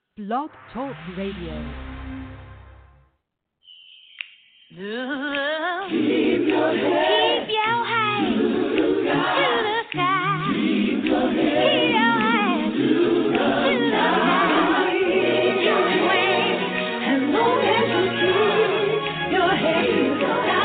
Blog Talk Radio. Keep your head high to the sky. Keep your head to the sky. Your way, as long as you keep your head to the sky.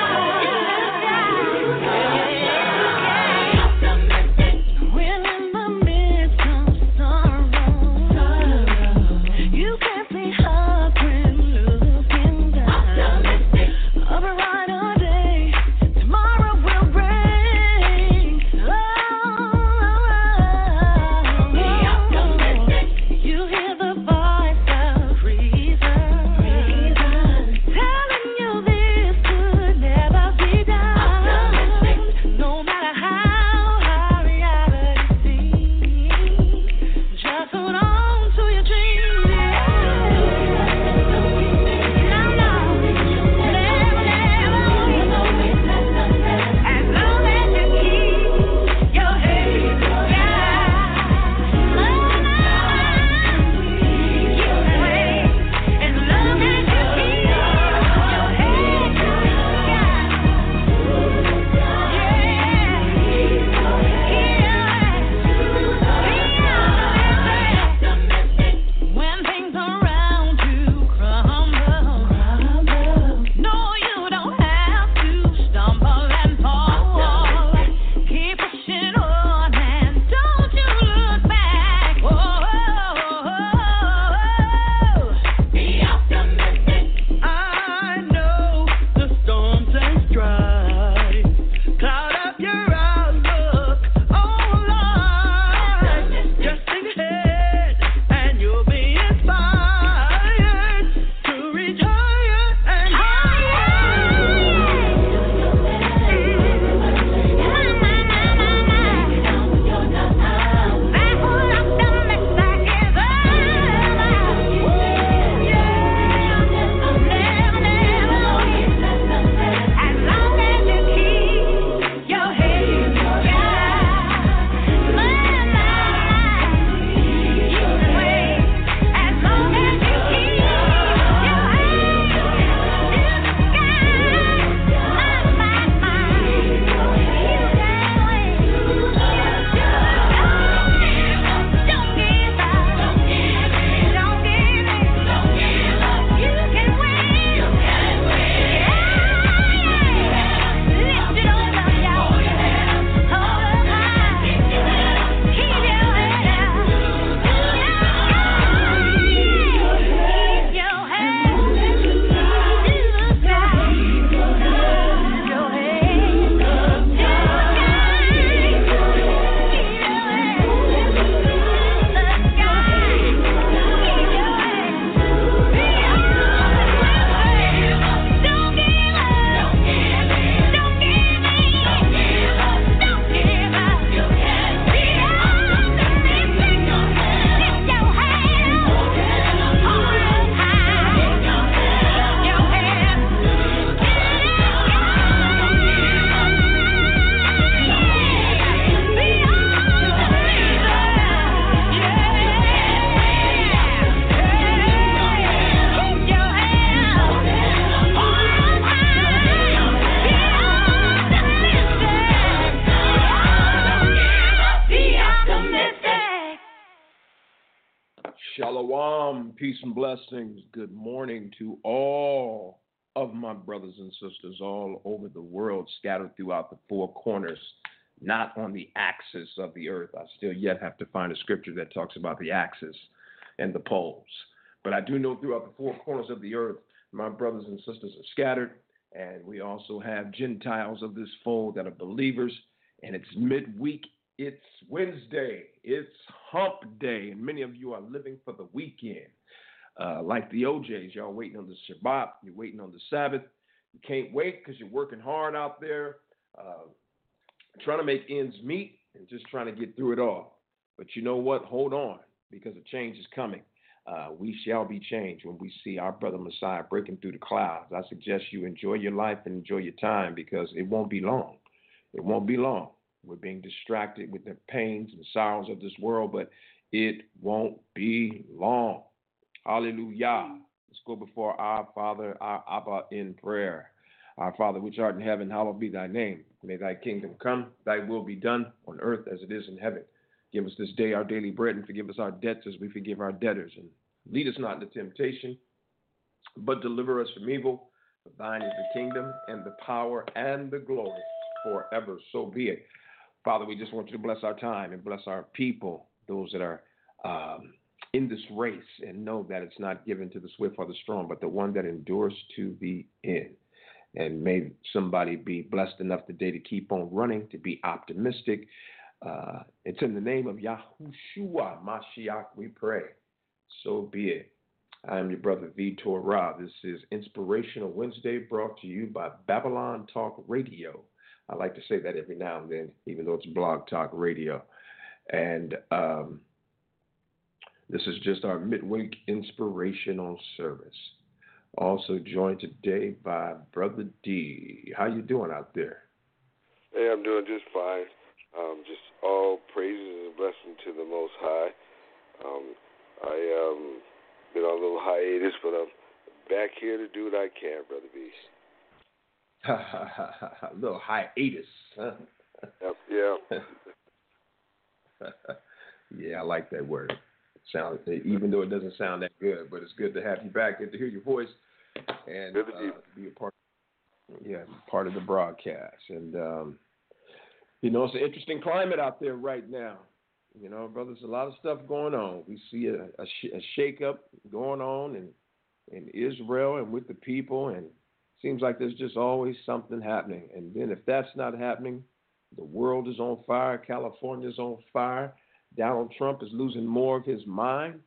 When in the midst of sorrow, you can't see her when looking down. A brighter day, tomorrow will bring. Be optimistic. You hear the voice of reason, telling you this could never be done. No matter how reality seems, just hold on to your dreams. As long as you keep your head to the sky, your way. As long as you keep your head to the sky, when things around you crumble, no, you don't have to stumble and fall. Keep pushing on and don't you look back. Be optimistic. I know the storms and strife cloud up your outlook on life. Just think ahead and you'll be inspired to reach higher and Shalom, peace and blessings. Good morning to all of my brothers and sisters all over the world, scattered throughout the four corners, not on the axis of the earth. I still yet have to find a scripture that talks about the axis and the poles. But I do know throughout the four corners of the earth, my brothers and sisters are scattered, and we also have Gentiles of this fold that are believers, and it's midweek. It's Wednesday. It's hump day, and many of you are living for the weekend. Like the OJs, y'all waiting on the Shabbat. You're waiting on the Sabbath. You can't wait because you're working hard out there, trying to make ends meet and just trying to get through it all. But you know what? Hold on, because a change is coming. We shall be changed when we see our brother Messiah breaking through the clouds. I suggest you enjoy your life and enjoy your time, because it won't be long. It won't be long. We're being distracted with the pains and sorrows of this world, but it won't be long. Hallelujah. Let's go before our Father, our Abba, in prayer. Our Father, which art in heaven, hallowed be thy name. May thy kingdom come, thy will be done on earth as it is in heaven. Give us this day our daily bread, and forgive us our debts as we forgive our debtors. And lead us not into temptation, but deliver us from evil. For thine is the kingdom and the power and the glory forever. So be it. Father, we just want you to bless our time and bless our people, those that are in this race, and know that it's not given to the swift or the strong, but the one that endures to the end. And may somebody be blessed enough today to keep on running, to be optimistic. It's in the name of Yahushua Mashiach we pray. So be it. I am your brother Vitor Ra. This is Inspirational Wednesday, brought to you by Babylon Talk Radio. I like to say that every now and then, even though it's Blog Talk Radio. And this is just our midweek inspirational service. Also joined today by Brother D. How you doing out there? Hey, I'm doing just fine. Just all praises and blessing to the Most High. I been on a little hiatus, but I'm back here to do what I can, Brother B. A little hiatus, huh? Yep, yeah. Yeah, I like that word. Even though it doesn't sound that good, but it's good to have you back, good to hear your voice, and be a part of the broadcast. And it's an interesting climate out there right now. Brother, there's a lot of stuff going on. We see a shake-up going on in Israel and with the people, and it seems like there's just always something happening. And then if that's not happening, the world is on fire, California's on fire, Donald Trump is losing more of his mind.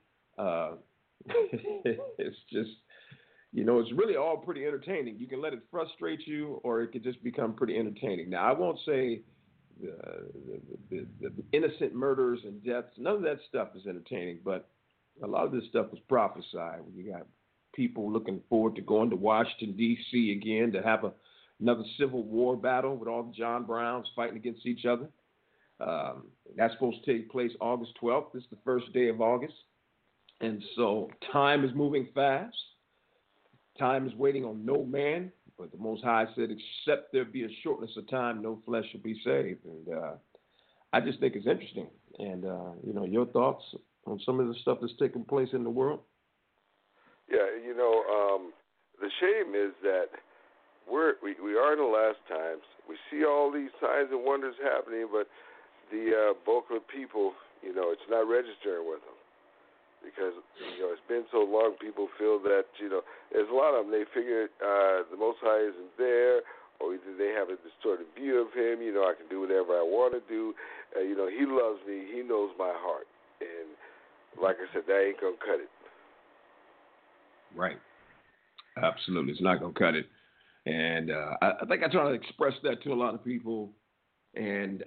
It's just, it's really all pretty entertaining. You can let it frustrate you, or it could just become pretty entertaining. Now, I won't say the innocent murders and deaths, none of that stuff is entertaining, but a lot of this stuff was prophesied. You got people looking forward to going to Washington, D.C. again to have another Civil War battle with all the John Browns fighting against each other. That's supposed to take place August 12th. This is the first day of August. And so time is moving fast. Time is waiting on no man. But the Most High said, except there be a shortness of time, no flesh shall be saved. And I just think it's interesting. And, your thoughts on some of the stuff that's taking place in the world? Yeah, the shame is that we are in the last times. We see all these signs and wonders happening, but the bulk of people, it's not registering with them. Because, it's been so long, people feel that, there's a lot of them, they figure the Most High isn't there, or either they have a distorted view of him, I can do whatever I want to do, he loves me, he knows my heart. And like I said, that ain't going to cut it. Right. Absolutely. It's not going to cut it. And I think I try to express that to a lot of people. And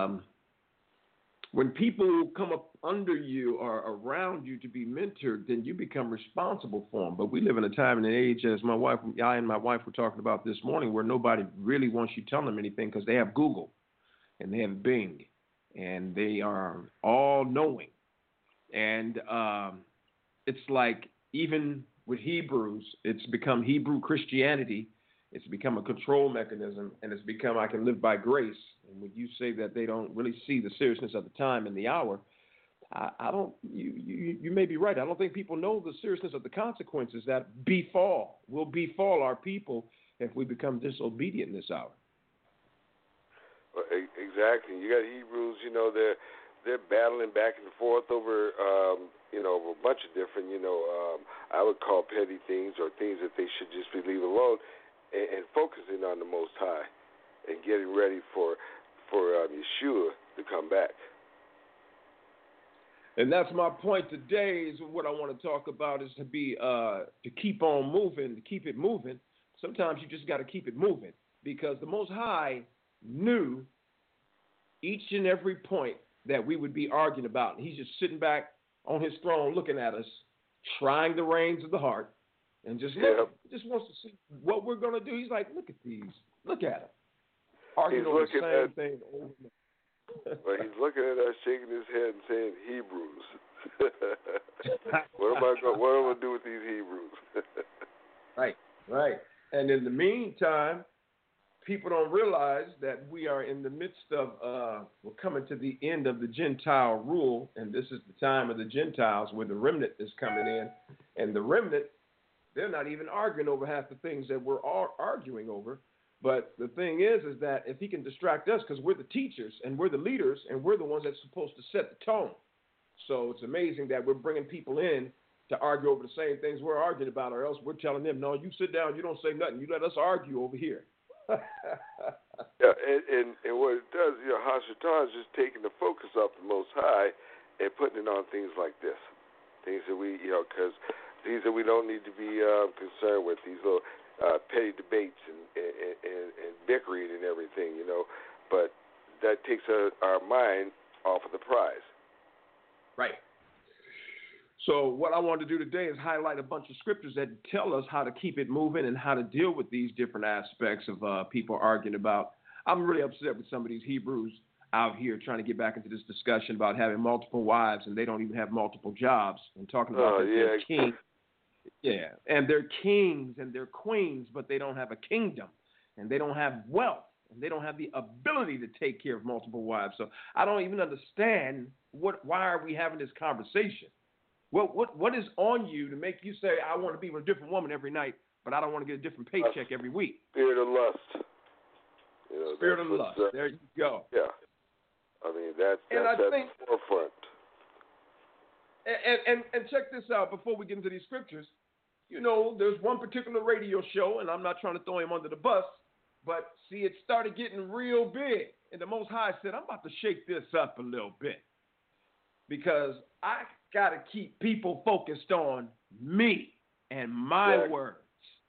when people come up under you or around you to be mentored, then you become responsible for them. But we live in a time and an age, as I and my wife were talking about this morning, where nobody really wants you telling them anything because they have Google and they have Bing and they are all knowing. And it's like even with Hebrews, it's become Hebrew Christianity. It's become a control mechanism, and it's become I can live by grace. And when you say that they don't really see the seriousness of the time and the hour, I don't. You may be right. I don't think people know the seriousness of the consequences that will befall our people if we become disobedient in this hour. Well, exactly. You got Hebrews. They're battling back and forth over over a bunch of different I would call petty things or things that they should just leave alone. And focusing on the Most High and getting ready for Yeshua to come back. And that's my point today. Is what I want to talk about is to keep on moving, to keep it moving. Sometimes you just got to keep it moving because the Most High knew each and every point that we would be arguing about. And he's just sitting back on his throne looking at us, trying the reins of the heart. And just wants to see what we're going to do. He's like, look at these. Look at him. Arguing over the same thing over and over. Well, he's looking at us, shaking his head and saying, Hebrews. What am I'm going to do with these Hebrews? Right. And in the meantime, people don't realize that we are in the midst of, we're coming to the end of the Gentile rule, and this is the time of the Gentiles where the remnant is coming in. And the remnant, they're not even arguing over half the things that we're all arguing over. But the thing is that if he can distract us, because we're the teachers and we're the leaders and we're the ones that's supposed to set the tone. So it's amazing that we're bringing people in to argue over the same things we're arguing about, or else we're telling them, no, you sit down, you don't say nothing, you let us argue over here. Yeah, and what it does, Hashatan is just taking the focus off the Most High and putting it on things like this, things that we, because things that we don't need to be concerned with, these little petty debates and bickering and everything, but that takes our mind off of the prize. Right. So what I want to do today is highlight a bunch of scriptures that tell us how to keep it moving and how to deal with these different aspects of people arguing about. I'm really upset with some of these Hebrews out here trying to get back into this discussion about having multiple wives and they don't even have multiple jobs and talking about that they're kings. Yeah, and they're kings and they're queens, but they don't have a kingdom and they don't have wealth and they don't have the ability to take care of multiple wives. So I don't even understand why are we having this conversation? What is on you to make you say, I want to be with a different woman every night, but I don't want to get a different paycheck every week? Spirit of lust. Spirit of lust. There you go. Yeah. I mean, that's at the forefront. And check this out before we get into these scriptures. There's one particular radio show, and I'm not trying to throw him under the bus, but see, it started getting real big. And the Most High said, I'm about to shake this up a little bit because I got to keep people focused on me and my words.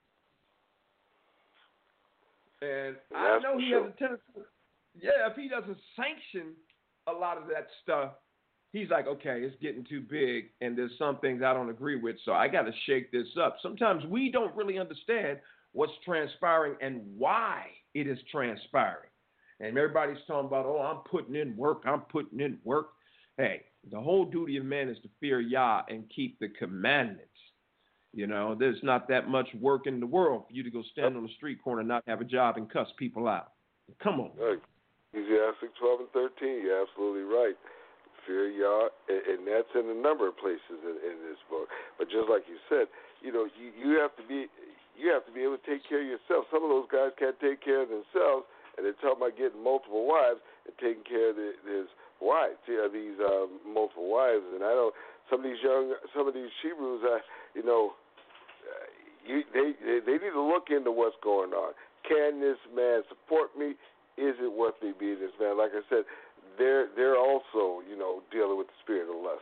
And I know he has a tendency, if he doesn't sanction a lot of that stuff, he's like, okay, it's getting too big, and there's some things I don't agree with, so I got to shake this up. Sometimes we don't really understand what's transpiring and why it is transpiring. And everybody's talking about, I'm putting in work. Hey, the whole duty of man is to fear Yah and keep the commandments. There's not that much work in the world for you to go stand on the street corner and not have a job and cuss people out. Come on. Ecclesiastes 12 and 13, you're absolutely right. Fear Yah, and that's in a number of places in this book. But just like you said, you have to be able to take care of yourself. Some of those guys can't take care of themselves, and they're talking about getting multiple wives and taking care of his wives. These multiple wives, and I know some of these Hebrews, they need to look into what's going on. Can this man support me? Is it worth me being this man? Like I said, they're also, dealing with the spirit of lust.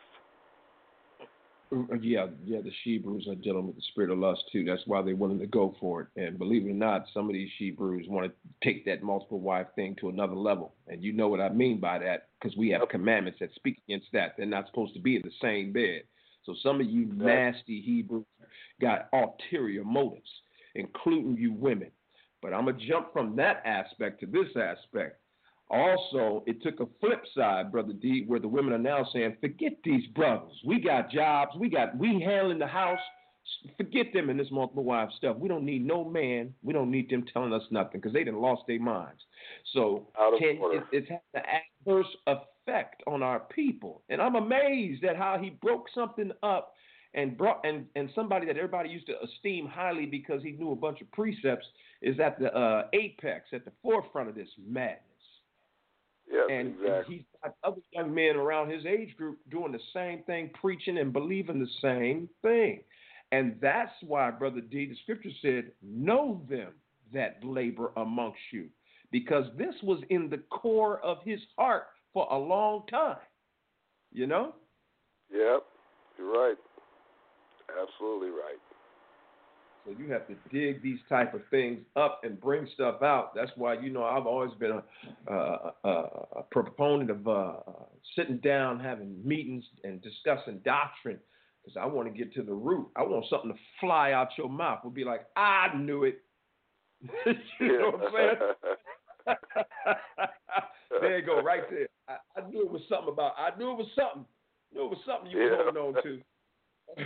Yeah, the Hebrews are dealing with the spirit of lust too. That's why they're willing to go for it. And believe it or not, some of these Hebrews want to take that multiple wife thing to another level. And you know what I mean by that, because we have commandments that speak against that. They're not supposed to be in the same bed. So some of you nasty Hebrews got ulterior motives, including you women. But I'm going to jump from that aspect to this aspect. Also, it took a flip side, Brother D, where the women are now saying, forget these brothers. We got jobs. We handling the house. Forget them in this multiple wives stuff. We don't need no man. We don't need them telling us nothing because they done lost their minds. So it's had an adverse effect on our people. And I'm amazed at how he broke something up and brought and somebody that everybody used to esteem highly because he knew a bunch of precepts is at the apex, at the forefront of this madness. Yes, and exactly. He's got other young men around his age group doing the same thing, preaching and believing the same thing. And that's why, Brother D, the scripture said, know them that labor amongst you, because this was in the core of his heart for a long time. Yep, you're right. Absolutely right. So you have to dig these type of things up and bring stuff out. That's why, I've always been a proponent of sitting down, having meetings, and discussing doctrine, because I want to get to the root. I want something to fly out your mouth. We'll be like, I knew it. You know what I'm saying? There you go, right there. I knew it was something you were holding on to.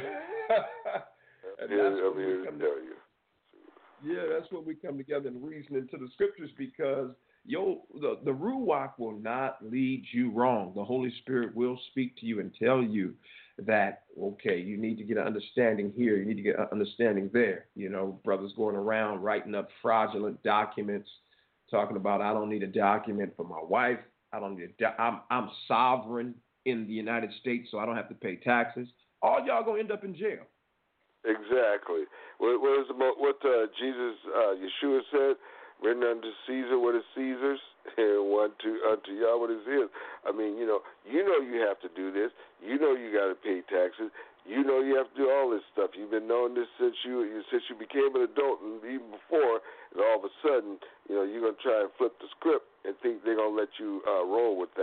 And that's I'm here to tell you. Yeah, that's when we come together and reason into the scriptures, because the Ruach will not lead you wrong. The Holy Spirit will speak to you and tell you that, okay, you need to get an understanding here, you need to get an understanding there. You know, brothers going around writing up fraudulent documents, talking about, I don't need a document for my wife. I don't need I'm sovereign in the United States, so I don't have to pay taxes. All y'all gonna end up in jail. Exactly. What Jesus, Yeshua said, written unto Caesar what is Caesar's, and unto Yah what is his. I mean, you know you have to do this. You know you got to pay taxes. You know you have to do all this stuff. You've been knowing this since you became an adult, and even before. And all of a sudden, you know, you're gonna try and flip the script and think they're gonna let you roll with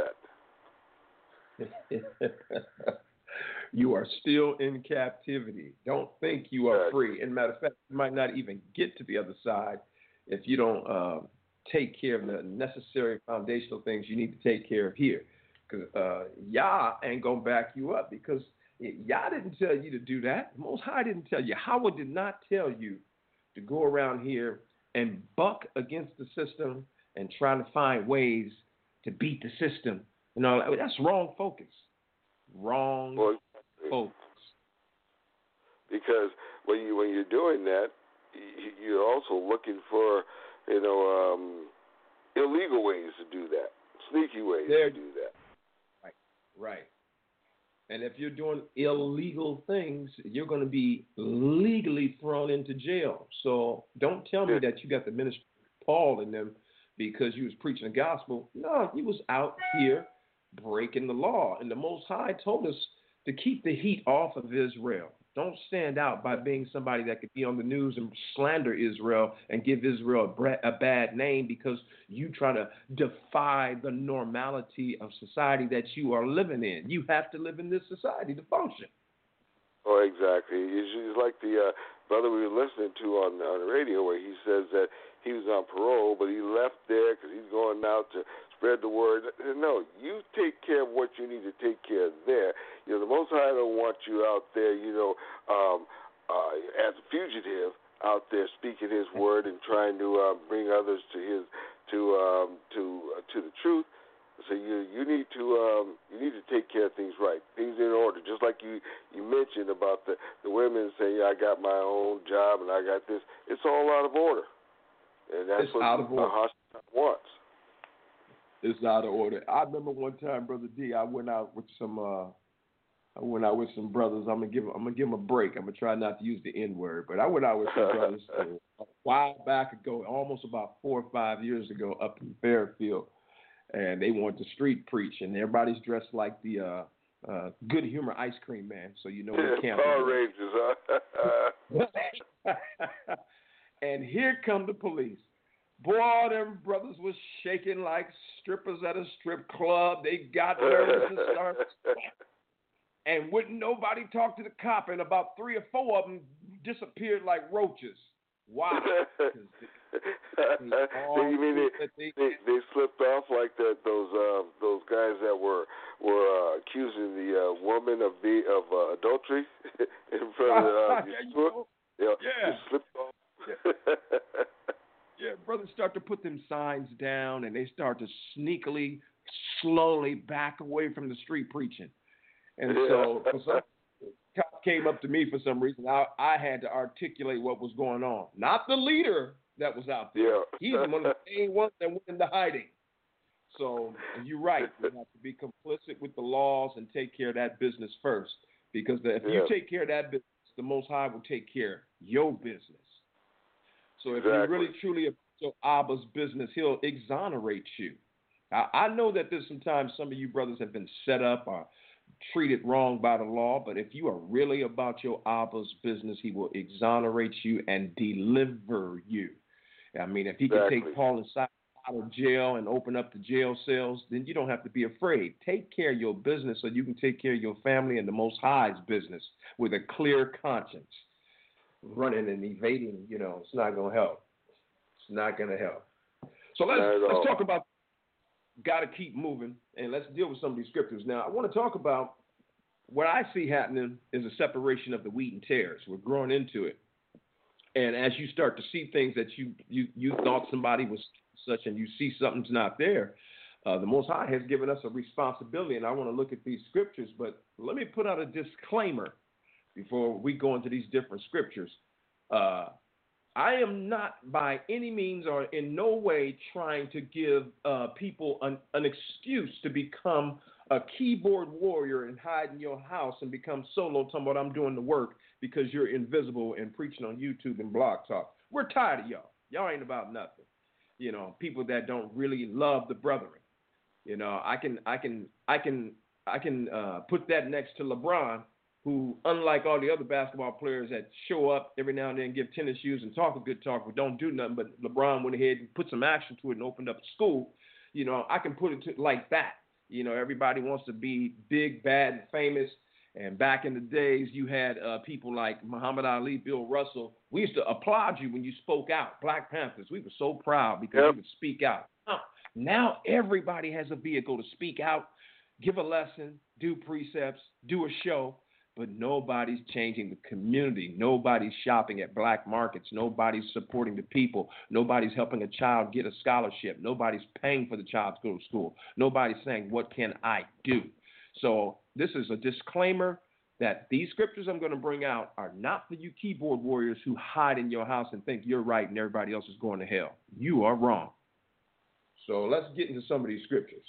that. You are still in captivity. Don't think you are free. And matter of fact, you might not even get to the other side if you don't take care of the necessary foundational things you need to take care of here. Because Yah ain't going to back you up, because Yah didn't tell you to do that. The Most High didn't tell you. Howard did not tell you to go around here and buck against the system and try to find ways to beat the system. You know, that's wrong focus. Wrong focus. Because when you're doing that, you're also looking for, you know, illegal ways to do that, sneaky ways to do that. Right. And if you're doing illegal things, you're going to be legally thrown into jail. So don't tell me that you got the ministry of Paul in them because you was preaching the gospel. No, he was out here breaking the law. And the Most High told us to keep the heat off of Israel. Don't stand out by being somebody that could be on the news and slander Israel and give Israel a bad name because you try to defy the normality of society that you are living in. You have to live in this society to function. Oh, exactly. It's like the brother we were listening to on the radio where he says that he was on parole, but he left there because he's going out to spread the word. No, you take care of what you need to take care of there. You know, the Most High don't want you out there, you know, as a fugitive out there speaking His word and trying to bring others to the truth. So you need to take care of things right, things in order. Just like you mentioned about the women saying, yeah, I got my own job and I got this. It's all out of order, and that's what the hospital wants. It's out of order. I remember one time, Brother D, I went out with some brothers. I'm gonna give them a break. I'm gonna try not to use the N word, but I went out with some brothers a while back ago, almost about 4 or 5 years ago, up in Fairfield, and they wanted to street preach, and everybody's dressed like the Good Humor ice cream man, so you know we can't. Power Rangers, huh? And here come the police. Boy, them brothers was shaking like strippers at a strip club. They got nervous and started. And wouldn't nobody talk to the cop, and about 3 or 4 of them disappeared like roaches. Why? You mean they slipped off like that? Those guys that were accusing the woman of adultery in front of Yeshua? Yeah. They slipped off. Yeah. Yeah, brothers start to put them signs down, and they start to sneakily, slowly back away from the street preaching. And so some cop came up to me for some reason. I had to articulate what was going on. Not the leader that was out there. Yeah. He's one of the main ones that went into hiding. So you're right. We have to be complicit with the laws and take care of that business first. Because if you take care of that business, the Most High will take care of your business. So if you're really truly about your Abba's business, He'll exonerate you. I know that there's sometimes some of you brothers have been set up or treated wrong by the law, but if you are really about your Abba's business, He will exonerate you and deliver you. I mean, if He can take Paul and Silas out of jail and open up the jail cells, then you don't have to be afraid. Take care of your business so you can take care of your family and the Most High's business with a clear conscience. Running and evading, it's not going to help. It's not going to help. So let's talk about got to keep moving, and let's deal with some of these scriptures. Now, I want to talk about what I see happening is a separation of the wheat and tares. We're growing into it. And as you start to see things that you thought somebody was such and you see something's not there, the Most High has given us a responsibility. And I want to look at these scriptures, but let me put out a disclaimer before we go into these different scriptures. I am not by any means or in no way trying to give people an excuse to become a keyboard warrior and hide in your house and become solo, talking about I'm doing the work because you're invisible and preaching on YouTube and Blog Talk. We're tired of y'all. Y'all ain't about nothing. You know, people that don't really love the brethren. You know, I can put that next to LeBron, who, unlike all the other basketball players that show up every now and then, give tennis shoes and talk a good talk, but don't do nothing. But LeBron went ahead and put some action to it and opened up a school. You know, I can put it to like that. You know, everybody wants to be big, bad, and famous. And back in the days, you had people like Muhammad Ali, Bill Russell. We used to applaud you when you spoke out. Black Panthers, we were so proud because you would speak out. Now everybody has a vehicle to speak out, give a lesson, do precepts, do a show, but nobody's changing the community. Nobody's shopping at black markets. Nobody's supporting the people. Nobody's helping a child get a scholarship. Nobody's paying for the child to go to school. Nobody's saying, what can I do? So this is a disclaimer that these scriptures I'm going to bring out are not for you keyboard warriors who hide in your house and think you're right and everybody else is going to hell. You are wrong. So let's get into some of these scriptures.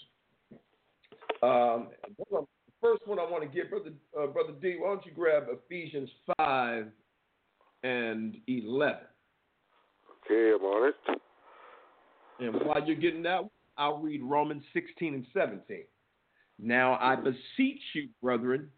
First one I want to give, Brother D, why don't you grab Ephesians 5 and 11. Okay, I'm on it. And while you're getting that, I'll read Romans 16 and 17. Now I beseech you, brethren,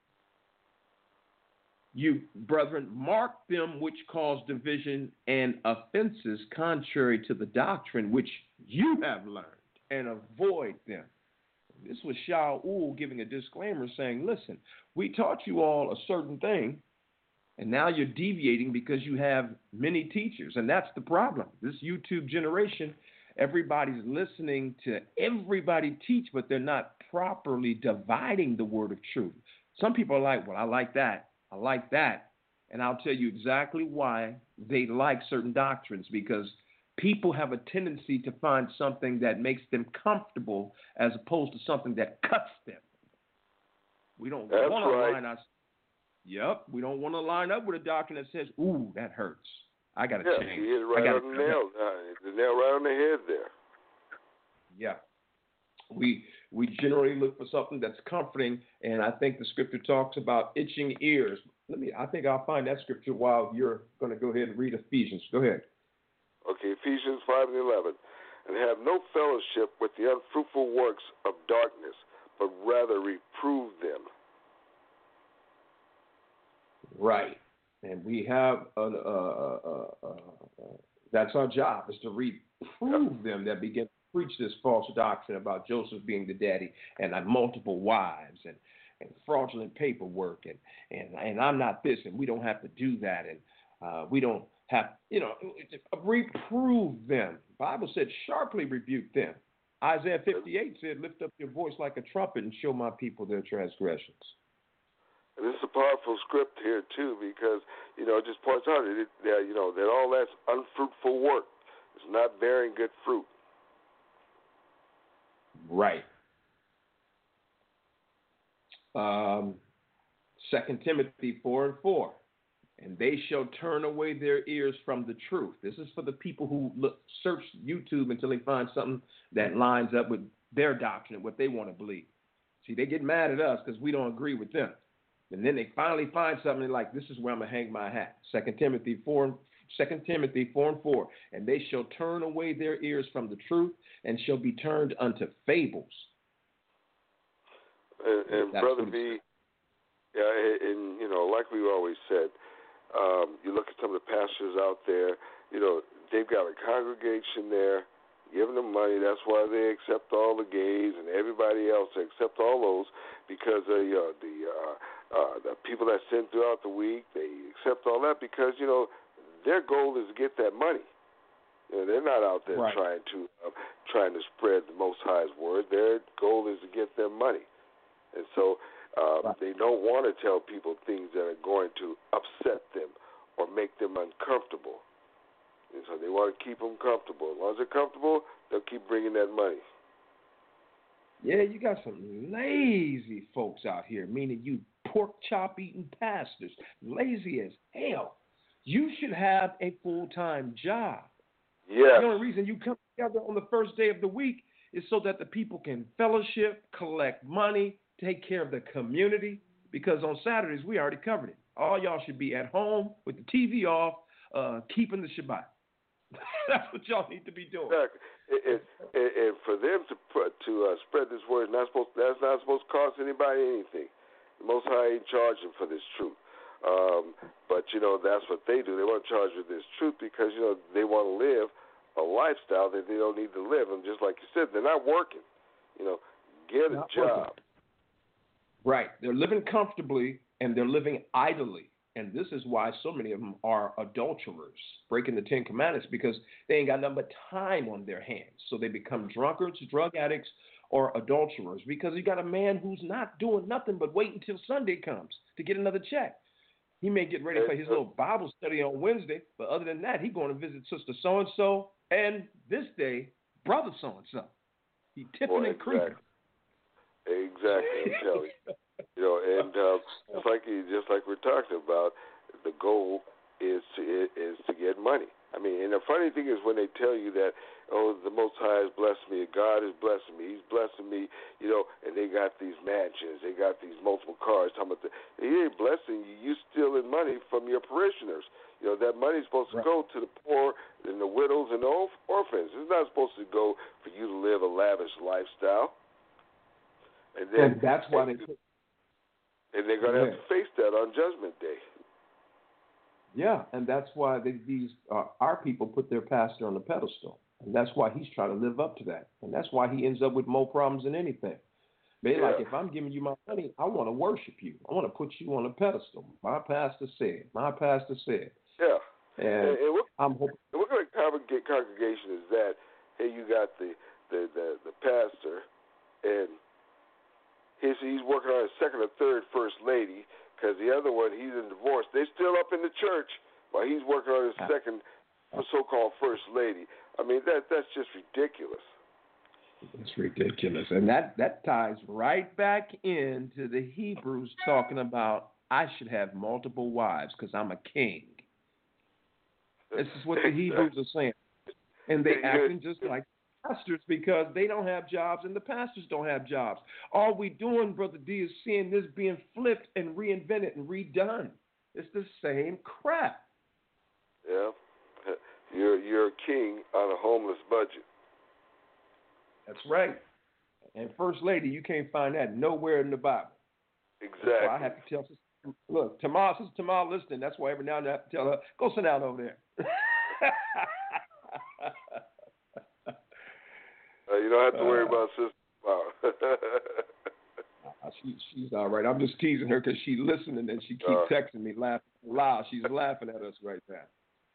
mark them which cause division and offenses contrary to the doctrine which you have learned, and avoid them. This was Shaul giving a disclaimer saying, listen, we taught you all a certain thing, and now you're deviating because you have many teachers, and that's the problem. This YouTube generation, everybody's listening to everybody teach, but they're not properly dividing the word of truth. Some people are like, well, I like that. I like that. And I'll tell you exactly why they like certain doctrines, because people have a tendency to find something that makes them comfortable as opposed to something that cuts them. We don't want to line us. Yep, we don't want to line up with a doctrine that says, "Ooh, that hurts. I got to change." You hit it right on the nail. The nail right on the head there. Yeah, we generally look for something that's comforting, and I think the scripture talks about itching ears. I think I'll find that scripture while you're going to go ahead and read Ephesians. Go ahead. Okay, Ephesians 5 and 11. And have no fellowship with the unfruitful works of darkness, but rather reprove them. Right. And we have, that's our job, is to reprove them that begin to preach this false doctrine about Joseph being the daddy and multiple wives and fraudulent paperwork and I'm not this and we don't have to do that and we don't have, reprove them. The Bible said sharply rebuke them. Isaiah 58 said, lift up your voice like a trumpet and show my people their transgressions. And this is a powerful script here, too, because, it just points out that all that's unfruitful work. It's not bearing good fruit. Right. 2 Timothy 4 and 4. And they shall turn away their ears from the truth. This is for the people who search YouTube until they find something that lines up with their doctrine, what they want to believe. See, they get mad at us because we don't agree with them. And then they finally find something like, this is where I'm going to hang my hat. 2 Timothy 4 and 4. And they shall turn away their ears from the truth and shall be turned unto fables. And Brother B, and like we always said, you look at some of the pastors out there, they've got a congregation there, giving them money. That's why they accept all the gays and everybody else. They accept all those because the people that sin throughout the week, they accept all that because, their goal is to get that money. They're not out there trying to spread the Most High's word. Their goal is to get their money. And so Right. They don't want to tell people things that are going to upset them or make them uncomfortable. And so they want to keep them comfortable. As long as they're comfortable, they'll keep bringing that money. Yeah, you got some lazy folks out here, meaning you pork chop eating pastors, lazy as hell. You should have a full-time job. Yes. The only reason you come together on the first day of the week is so that the people can fellowship, collect money, take care of the community, because on Saturdays we already covered it. All y'all should be at home with the TV off, keeping the Shabbat. That's what y'all need to be doing. Exactly. And for them to spread this word, that's not supposed to cost anybody anything. The Most High ain't charging for this truth. But, that's what they do. They want to charge with this truth because, they want to live a lifestyle that they don't need to live. And just like you said, they're not working. Get a job. Right. They're living comfortably and they're living idly. And this is why so many of them are adulterers, breaking the Ten Commandments, because they ain't got nothing but time on their hands. So they become drunkards, drug addicts, or adulterers, because you got a man who's not doing nothing but waiting until Sunday comes to get another check. He may get ready for his little Bible study on Wednesday, but other than that, he's going to visit Sister So-and-so and this day, Brother So-and-so. He tipping and creeping. Exactly, I'm telling you. And just like we're talking about, the goal is to get money. I mean, and the funny thing is when they tell you that, the Most High has blessed me, God is blessing me, He's blessing me, and they got these mansions, they got these multiple cars. He ain't blessing you. You stealing money from your parishioners. That money's supposed to go to the poor and the widows and the orphans. It's not supposed to go for you to live a lavish lifestyle. And that's why and they're going to have to face that on Judgment Day. Yeah, and that's why our people put their pastor on the pedestal. And that's why he's trying to live up to that. And that's why he ends up with more problems than anything. Like, if I'm giving you my money, I want to worship you. I want to put you on a pedestal. My pastor said. Yeah. And I'm hoping. What kind of congregation is that? Hey, you got the pastor, and he's working on his second or third first lady, because the other one, he's in divorce. They're still up in the church while he's working on his second so-called first lady. I mean, that's just ridiculous. It's ridiculous. And that ties right back into the Hebrews talking about I should have multiple wives because I'm a king. This is what the Hebrews are saying. And they acting just like pastors because they don't have jobs and the pastors don't have jobs. All we doing, Brother D, is seeing this being flipped and reinvented and redone. It's the same crap. Yeah. You're a king on a homeless budget. That's right. And First Lady, you can't find that nowhere in the Bible. Exactly. That's why I have to tell Sister, look, Tamar listening. That's why every now and then I have to tell her, go sit down over there. You don't have to worry about Sister Tamar. She's all right. I'm just teasing her because she's listening and she keeps texting me, laughing loud. She's laughing at us right now.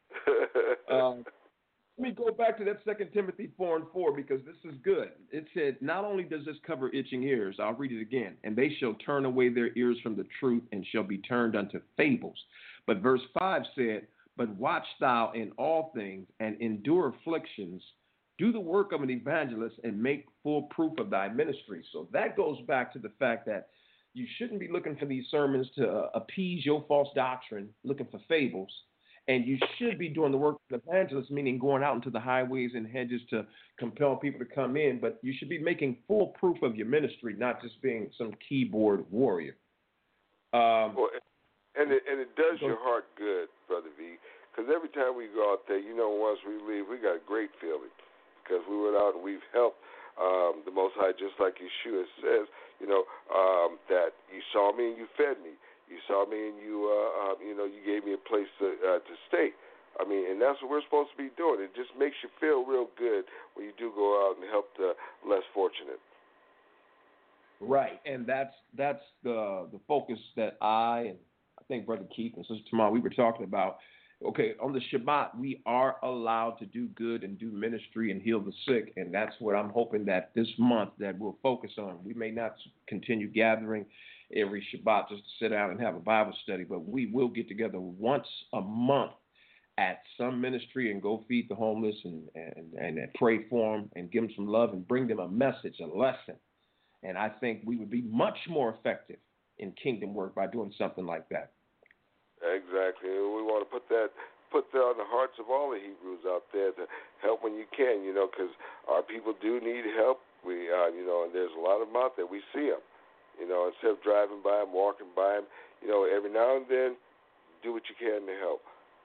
Let me go back to that 2 Timothy 4:4 because this is good. It said, not only does this cover itching ears, I'll read it again, and they shall turn away their ears from the truth and shall be turned unto fables. But verse 5 said, but watch thou in all things and endure afflictions, do the work of an evangelist and make full proof of thy ministry. So that goes back to the fact that you shouldn't be looking for these sermons to appease your false doctrine, looking for fables. And you should be doing the work of an evangelist, meaning going out into the highways and hedges to compel people to come in. But you should be making full proof of your ministry, not just being some keyboard warrior. And it does your heart good, Brother V, because every time we go out there, once we leave, we got a great feeling because we went out and we've helped the Most High, just like Yeshua says, that you saw me and you fed me. You saw me and you gave me a place to stay. I mean, and that's what we're supposed to be doing. It just makes you feel real good when you do go out and help the less fortunate. Right, and that's the focus that I think Brother Keith and Sister Tamar, we were talking about. Okay, on the Shabbat, we are allowed to do good and do ministry and heal the sick, and that's what I'm hoping that this month that we'll focus on. We may not continue gathering every Shabbat just to sit down and have a Bible study, but we will get together once a month at some ministry and go feed the homeless and pray for them and give them some love and bring them a message, a lesson. And I think we would be much more effective in kingdom work by doing something like that. Exactly. We want to put that on the hearts of all the Hebrews out there to help when you can, because our people do need help. We, and there's a lot of them out there. We see them, instead of driving by them, walking by them, every now and then, do what you can to help.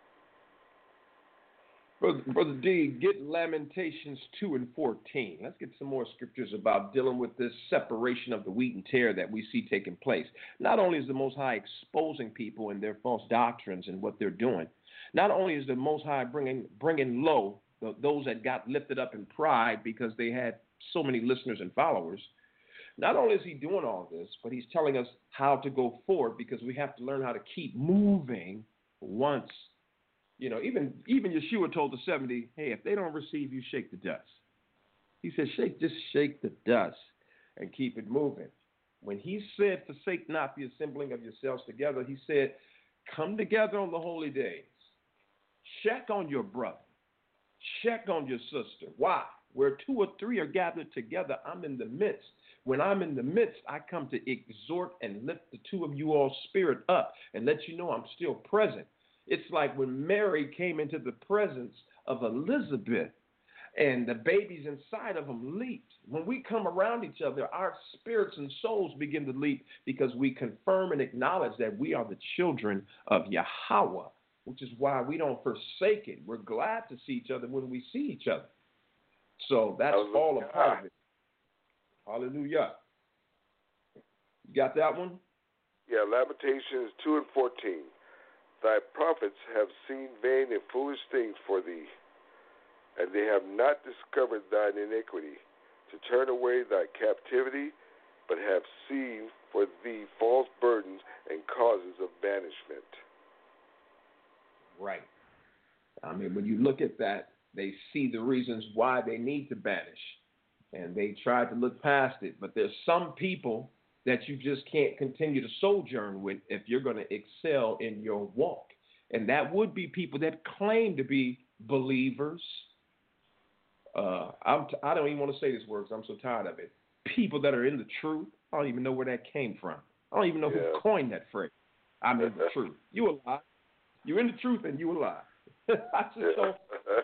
Brother D, get Lamentations 2 and 14. Let's get some more scriptures about dealing with this separation of the wheat and tare that we see taking place. Not only is the Most High exposing people and their false doctrines and what they're doing, not only is the Most High bringing low those that got lifted up in pride because they had so many listeners and followers, not only is he doing all this, but he's telling us how to go forward because we have to learn how to keep moving once. Even Yeshua told the 70, hey, if they don't receive you, shake the dust. He said, just shake the dust and keep it moving. When he said, forsake not the assembling of yourselves together, he said, come together on the holy days. Check on your brother. Check on your sister. Why? Where 2 or 3 are gathered together, I'm in the midst. When I'm in the midst, I come to exhort and lift the 2 of you all spirit up and let you know I'm still present. It's like when Mary came into the presence of Elizabeth and the babies inside of them leaped. When we come around each other, our spirits and souls begin to leap because we confirm and acknowledge that we are the children of Yahweh, which is why we don't forsake it. We're glad to see each other when we see each other. So that's all a part of it. Hallelujah. You got that one? Yeah, Lamentations 2 and 14. Thy prophets have seen vain and foolish things for thee, and they have not discovered thine iniquity, to turn away thy captivity, but have seen for thee false burdens and causes of banishment. Right. I mean, when you look at that, they see the reasons why they need to banish, and they try to look past it. But there's some people that you just can't continue to sojourn with if you're going to excel in your walk. And that would be people that claim to be believers. I don't even want to say this word because I'm so tired of it. People that are in the truth. I don't even know where that came from. I don't even know who coined that phrase. I'm in the truth. You a lie. You're in the truth and you a lie. I just don't.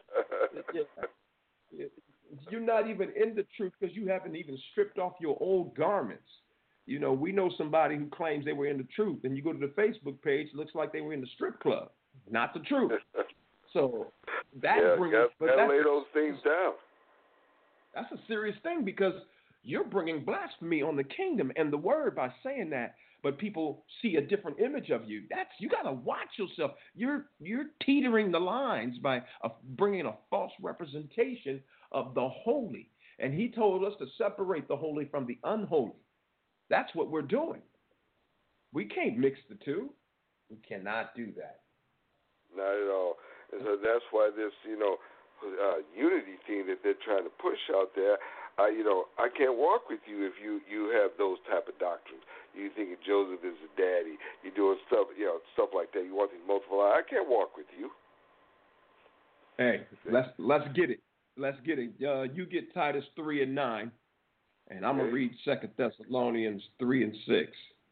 You're not even in the truth because you haven't even stripped off your old garments. We know somebody who claims they were in the truth, and you go to the Facebook page, it looks like they were in the strip club. Not the truth. So that brings. Gotta lay those things down. That's a serious thing because you're bringing blasphemy on the kingdom and the word by saying that. But people see a different image of you. You got to watch yourself. You're teetering the lines by bringing a false representation of the holy. And he told us to separate the holy from the unholy. That's what we're doing. We can't mix the two. We cannot do that. Not at all. And so that's why this, unity thing that they're trying to push out there, I can't walk with you if you have those type of doctrines. You think Joseph is a daddy. You're doing stuff like that. You want these multiple lives. I can't walk with you. Hey, let's get it. Let's get it. You get Titus 3 and 9. And I'm going to read 2 Thessalonians 3 and 6.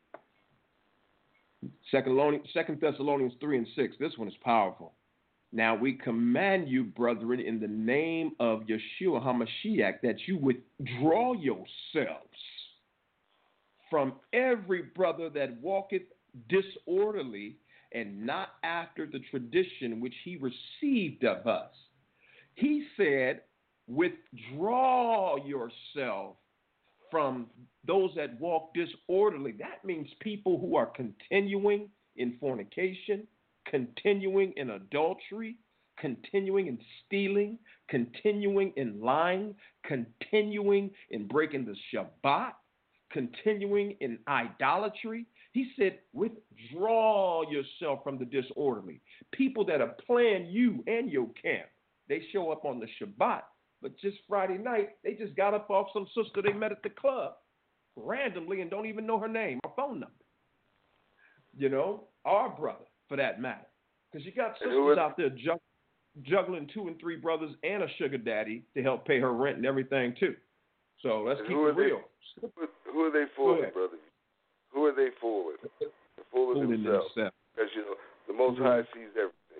2 Thessalonians 3 and 6. This one is powerful. Now we command you, brethren, in the name of Yeshua HaMashiach, that you withdraw yourselves from every brother that walketh disorderly and not after the tradition which he received of us. He said, withdraw yourself from those that walk disorderly. That means people who are continuing in fornication, continuing in adultery, continuing in stealing, continuing in lying, continuing in breaking the Shabbat, continuing in idolatry. He said, withdraw yourself from the disorderly. People that are playing you and your camp. They show up on the Shabbat, but just Friday night, they just got up off some sister they met at the club. randomly and don't even know her name or phone number. You know, our brother, for that matter. Because you got sisters out there juggling 2 and 3 brothers and a sugar daddy to help pay her rent and everything, too. So let's keep it real. Who are they fooling, brother? Who are they fooling? They're fooling themselves. Because, you know, the Most High sees everything.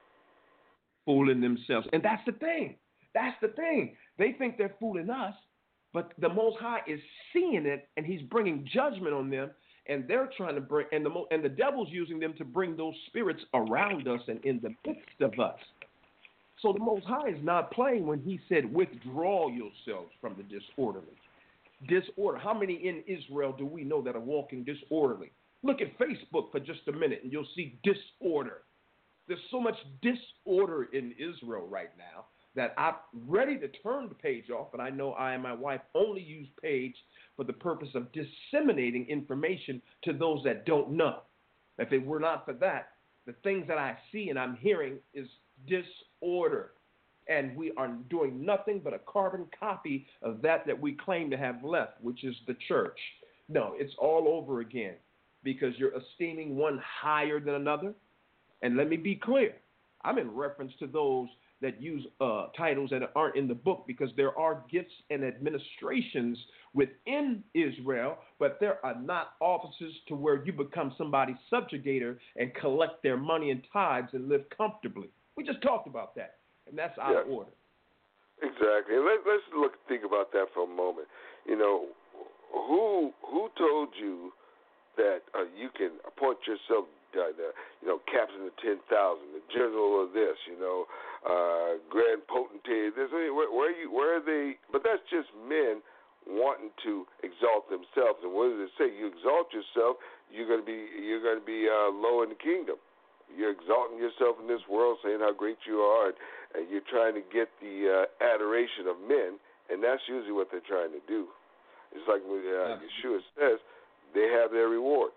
Fooling themselves. And that's the thing. That's the thing. They think they're fooling us, but the Most High is seeing it, and he's bringing judgment on them, and they're trying to bring, and the devil's using them to bring those spirits around us and in the midst of us. So the Most High is not playing when he said, withdraw yourselves from the disorderly. Disorder. How many in Israel do we know that are walking disorderly? Look at Facebook for just a minute, and you'll see disorder. There's so much disorder in Israel right now that I'm ready to turn the page off, and I know I and my wife only use page for the purpose of disseminating information to those that don't know. If it were not for that, the things that I see and I'm hearing is disorder. And we are doing nothing but a carbon copy of that we claim to have left, which is the church. No, it's all over again because you're esteeming one higher than another. And let me be clear. I'm in reference to those that use titles that aren't in the book because there are gifts and administrations within Israel, but there are not offices to where you become somebody's subjugator and collect their money and tithes and live comfortably. We just talked about that, and that's out of order. Exactly. And let's think about that for a moment. You know, who told you that you can appoint yourself captain of 10,000, the general of this, grand potentate. Where are they? But that's just men wanting to exalt themselves. And what does it say? You exalt yourself, you're going to be low in the kingdom. You're exalting yourself in this world, saying how great you are, and you're trying to get the adoration of men, and that's usually what they're trying to do. It's like Yeshua says, they have their reward.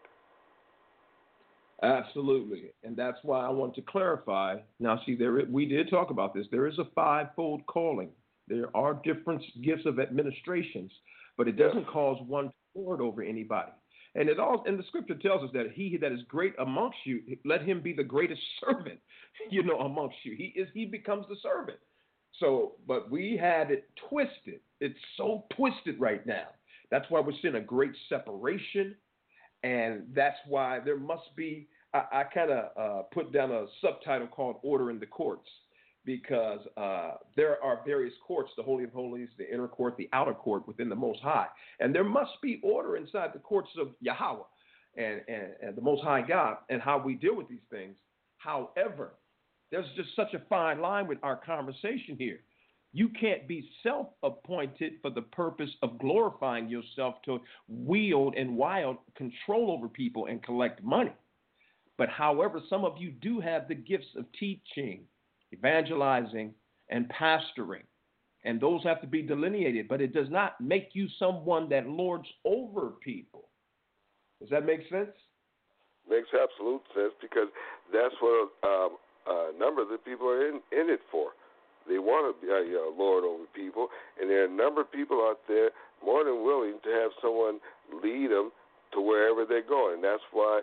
Absolutely, and that's why I want to clarify. Now, see, we did talk about this. There is a fivefold calling. There are different gifts of administrations, but it doesn't cause one to lord over anybody. And the scripture tells us that he that is great amongst you, let him be the greatest servant, amongst you. He becomes the servant. So, but we had it twisted. It's so twisted right now. That's why we're seeing a great separation. And that's why there must be, I kind of put down a subtitle called Order in the Courts, because there are various courts, the Holy of Holies, the inner court, the outer court within the Most High. And there must be order inside the courts of Yahweh and the Most High God and how we deal with these things. However, there's just such a fine line with our conversation here. You can't be self-appointed for the purpose of glorifying yourself to wield and control over people and collect money. But however, some of you do have the gifts of teaching, evangelizing, and pastoring. And those have to be delineated, but it does not make you someone that lords over people. Does that make sense? Makes absolute sense, because that's what a number of the people are in it for. They want to be lord over people, and there are a number of people out there more than willing to have someone lead them to wherever they're going. That's why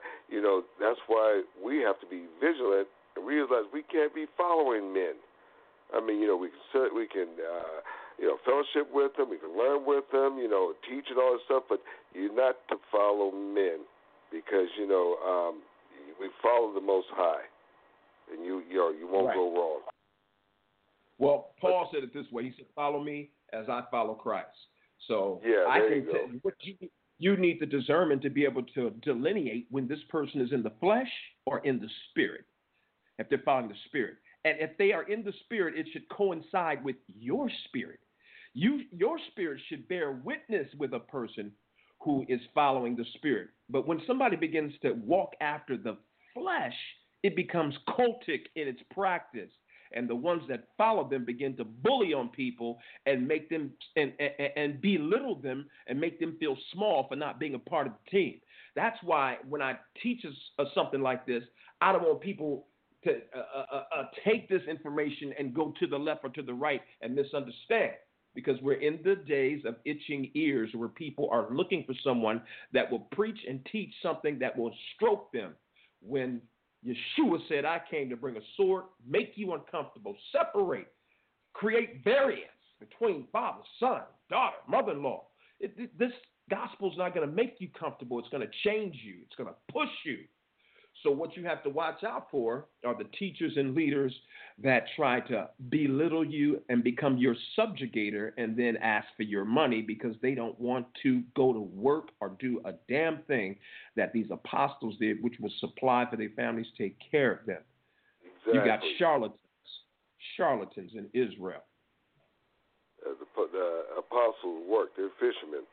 we have to be vigilant and realize we can't be following men. I mean, we can fellowship with them, we can learn with them, teach and all this stuff, but you're not to follow men, because we follow the Most High, and you won't go wrong. Well, Paul said it this way. He said, "Follow me as I follow Christ." So I can tell you what you need the discernment to be able to delineate when this person is in the flesh or in the spirit, if they're following the spirit. And if they are in the spirit, it should coincide with your spirit. Your spirit should bear witness with a person who is following the spirit. But when somebody begins to walk after the flesh, it becomes cultic in its practice. And the ones that follow them begin to bully on people and make them and belittle them and make them feel small for not being a part of the team. That's why when I teach something like this, I don't want people to take this information and go to the left or to the right and misunderstand. because we're in the days of itching ears where people are looking for someone that will preach and teach something that will stroke them. When Yeshua said, I came to bring a sword, make you uncomfortable, separate, create variance between father, son, daughter, mother-in-law. This gospel is not going to make you comfortable. It's going to change you. It's going to push you. So what you have to watch out for are the teachers and leaders that try to belittle you and become your subjugator and then ask for your money because they don't want to go to work or do a damn thing that these apostles did, which was supply for their families, take care of them. Exactly. You got charlatans in Israel. The apostles worked. They're fishermen.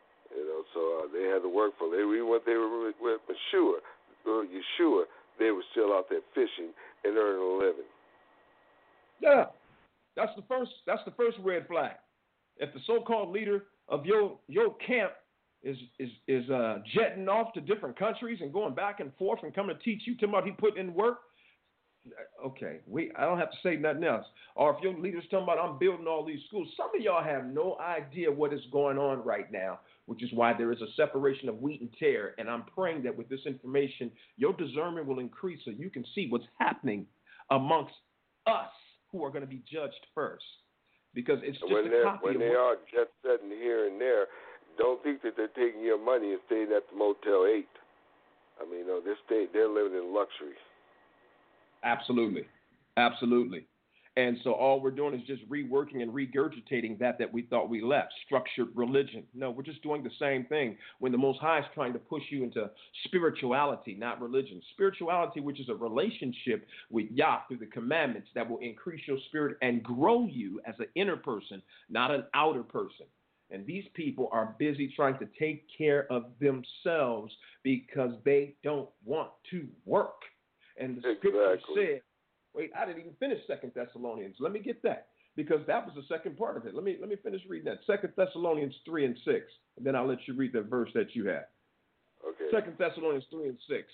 So they had to work for them. When they were with Yeshua, they were still out there fishing and earning a living. Yeah, that's the first red flag. If the so-called leader of your camp is jetting off to different countries and going back and forth and coming to teach you, talking about he put in work, okay, I don't have to say nothing else. Or if your leader's talking about I'm building all these schools, some of y'all have no idea what is going on right now, which is why there is a separation of wheat and tare. And I'm praying that with this information, your discernment will increase so you can see what's happening amongst us who are going to be judged first. Because it's just a copy when they are jet setting here and there, don't think that they're taking your money and staying at the Motel 8. I mean, they're living in luxury. Absolutely. Absolutely. And so all we're doing is just reworking and regurgitating that we thought we left, structured religion. No, we're just doing the same thing when the Most High is trying to push you into spirituality, not religion. Spirituality, which is a relationship with Yah through the commandments that will increase your spirit and grow you as an inner person, not an outer person. And these people are busy trying to take care of themselves because they don't want to work. And the scripture said, wait, I didn't even finish 2 Thessalonians. Let me get that, because that was the second part of it. Let me finish reading that. 2 Thessalonians 3 and 6, and then I'll let you read the verse that you had. Okay. 2 Thessalonians 3 and 6.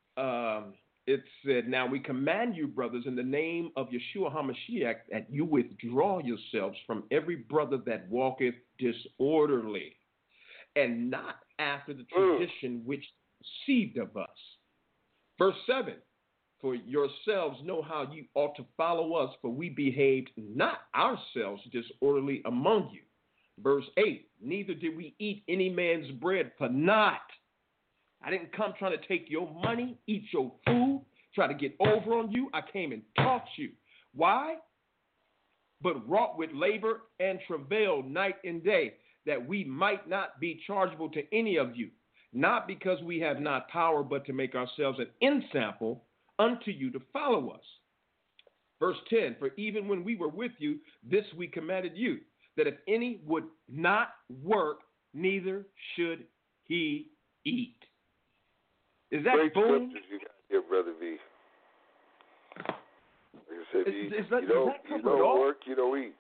It said, now we command you, brothers, in the name of Yeshua HaMashiach, that you withdraw yourselves from every brother that walketh disorderly, and not after the tradition which received of us. Verse 7. For yourselves know how you ought to follow us, for we behaved not ourselves disorderly among you. Verse 8, neither did we eat any man's bread for naught. I didn't come trying to take your money, eat your food, try to get over on you. I came and taught you. Why? But wrought with labor and travail night and day, that we might not be chargeable to any of you, not because we have not power, but to make ourselves an ensample unto you to follow us. Verse 10, for even when we were with you, this we commanded you, that if any would not work, neither should he eat. Is that great boom? Scriptures you got here, Brother V. Like I said, you don't work, you don't eat.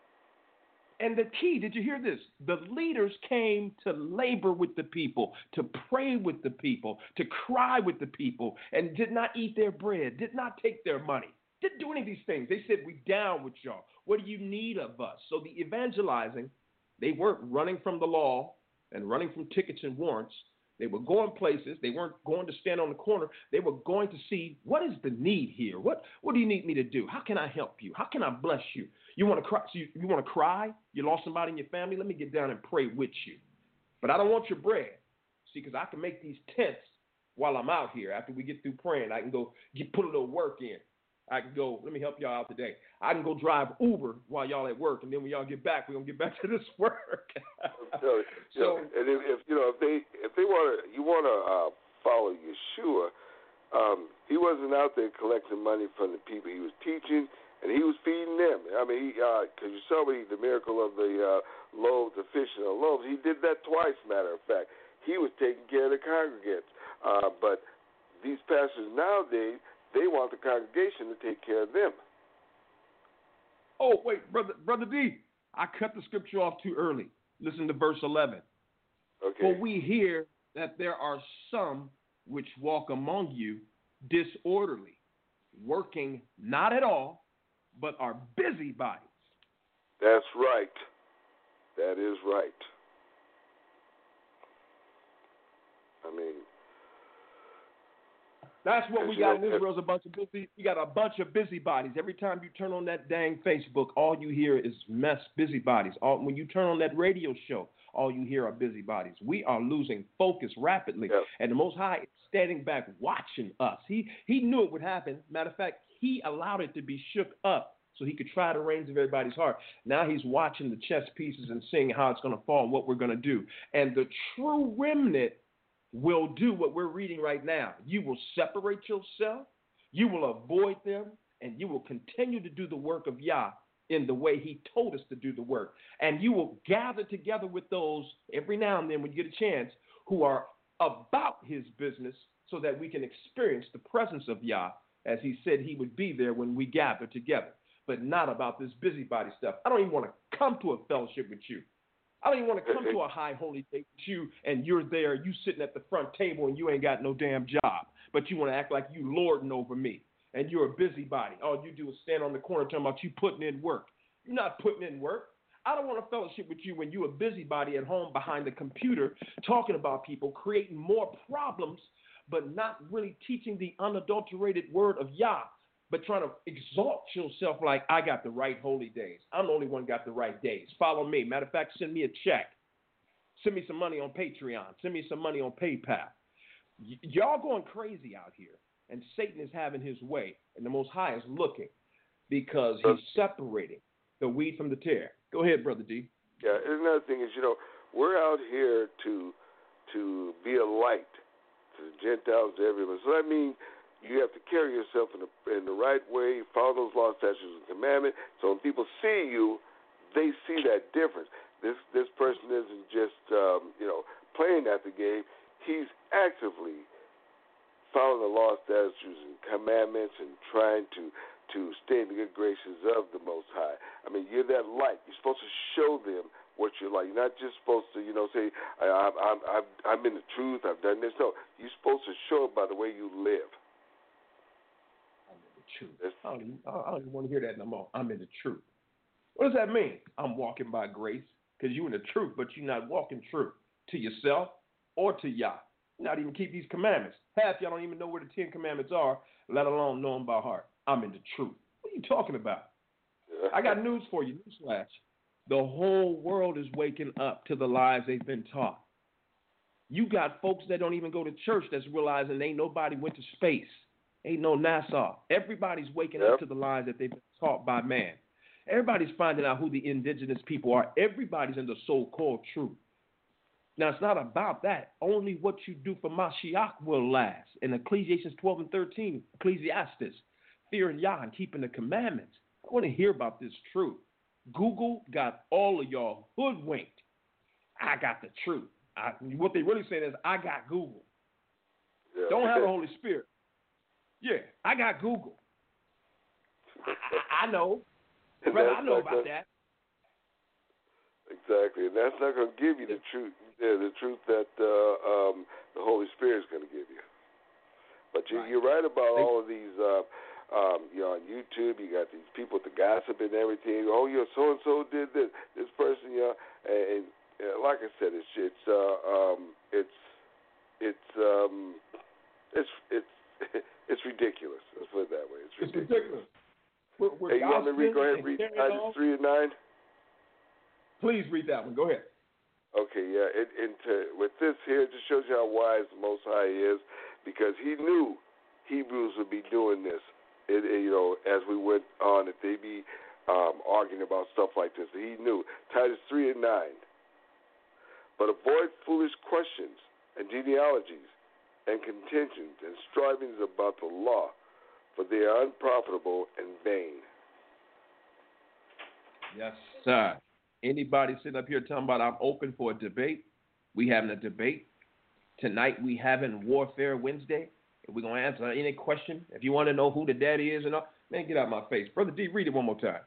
And the key, did you hear this? The leaders came to labor with the people, to pray with the people, to cry with the people, and did not eat their bread, did not take their money, didn't do any of these things. They said, we down with y'all. What do you need of us? So the evangelizing, they weren't running from the law and running from tickets and warrants. They were going places. They weren't going to stand on the corner. They were going to see, what is the need here? What do you need me to do? How can I help you? How can I bless you? You want to cry? You want to cry? You lost somebody in your family? Let me get down and pray with you. But I don't want your bread. See, because I can make these tents while I'm out here. After we get through praying, I can go put a little work in. I can go, let me help y'all out today. I can go drive Uber while y'all at work, and then when y'all get back, we're gonna get back to this work. And if they want to, you want to follow Yeshua. He wasn't out there collecting money from the people he was teaching, and he was feeding them. I mean, because you saw the miracle of the loaves, the fish and the loaves. He did that twice. Matter of fact, he was taking care of the congregants. But these pastors nowadays, they want the congregation to take care of them. Oh, wait, Brother D, I cut the scripture off too early. Listen to verse 11. Okay. For we hear that there are some which walk among you disorderly, working not at all, but are busybodies. That's right. That is right. I mean, that's what we got in Israel. We got a bunch of busybodies. Every time you turn on that dang Facebook, all you hear is busybodies. When you turn on that radio show, all you hear are busybodies. We are losing focus rapidly, and the Most High is standing back watching us. He knew it would happen. Matter of fact, he allowed it to be shook up so he could try the reins of everybody's heart. Now he's watching the chess pieces and seeing how it's going to fall and what we're going to do. And the true remnant will do what we're reading right now. You will separate yourself, you will avoid them, and you will continue to do the work of Yah in the way he told us to do the work. And you will gather together with those every now and then when you get a chance who are about his business so that we can experience the presence of Yah as he said he would be there when we gather together, but not about this busybody stuff. I don't even want to come to a fellowship with you. I don't even want to come to a high holy day with you and you're there, you sitting at the front table and you ain't got no damn job, but you want to act like you lording over me and you're a busybody. All you do is stand on the corner talking about you putting in work. You're not putting in work. I don't want to fellowship with you when you're a busybody at home behind the computer talking about people, creating more problems, but not really teaching the unadulterated word of Yah, but trying to exalt yourself like I got the right holy days. I'm the only one got the right days. Follow me. Matter of fact, send me a check. Send me some money on Patreon. Send me some money on PayPal. Y'all going crazy out here, and Satan is having his way, and the Most High is looking because he's separating the wheat from the tare. Go ahead, Brother D. Yeah, and another thing is, we're out here to be a light to the Gentiles, to everyone. So that means you have to carry yourself in the right way, follow those laws, statutes, and commandments. So when people see you, they see that difference. This person isn't just playing at the game. He's actively following the laws, statutes, and commandments, and trying to stay in the good graces of the Most High. I mean, you're that light. You're supposed to show them what you're like. You're not just supposed to, say, I'm in the truth. I've done this. No, you're supposed to show it by the way you live. Truth. I don't even want to hear that no more. I'm in the truth. What does that mean? I'm walking by grace because you're in the truth, but you're not walking true to yourself or to Yah. You're not even keep these commandments. Half y'all don't even know where the 10 commandments are, let alone know them by heart. I'm in the truth. What are you talking about? I got news for you. Newsflash. The whole world is waking up to the lies they've been taught. You got folks that don't even go to church that's realizing ain't nobody went to space. Ain't no NASA. Everybody's waking up to the lies that they've been taught by man. Everybody's finding out who the indigenous people are. Everybody's in the so-called truth. Now, it's not about that. Only what you do for Mashiach will last. In Ecclesiastes 12 and 13, Ecclesiastes, fearing Yah and keeping the commandments. I want to hear about this truth. Google got all of y'all hoodwinked. I got the truth. What they really saying is, I got Google. Yeah. Don't have the Holy Spirit. Yeah, I got Google. I know. Brother, I know about that. Exactly, and that's not going to give you the truth. Yeah, the truth that the Holy Spirit is going to give you. But you're right about all of these. On YouTube, you got these people with the gossip and everything. Oh, so and so did this. This person, and like I said, it's ridiculous. Let's put it that way. It's ridiculous. Hey, you want me to go ahead and read Titus 3 and 9? Please read that one. Go ahead. Okay, yeah. With this here, it just shows you how wise the Most High is, because he knew Hebrews would be doing this. As we went on, that they be arguing about stuff like this. He knew. Titus 3 and 9. But avoid foolish questions and genealogies and contentions and strivings about the law, for they are unprofitable and vain. Yes, sir. Anybody sitting up here talking about I'm open for a debate? We having a debate. Tonight we having Warfare Wednesday. We're going to answer any question. If you want to know who the daddy is and all, man, get out of my face. Brother D, read it one more time.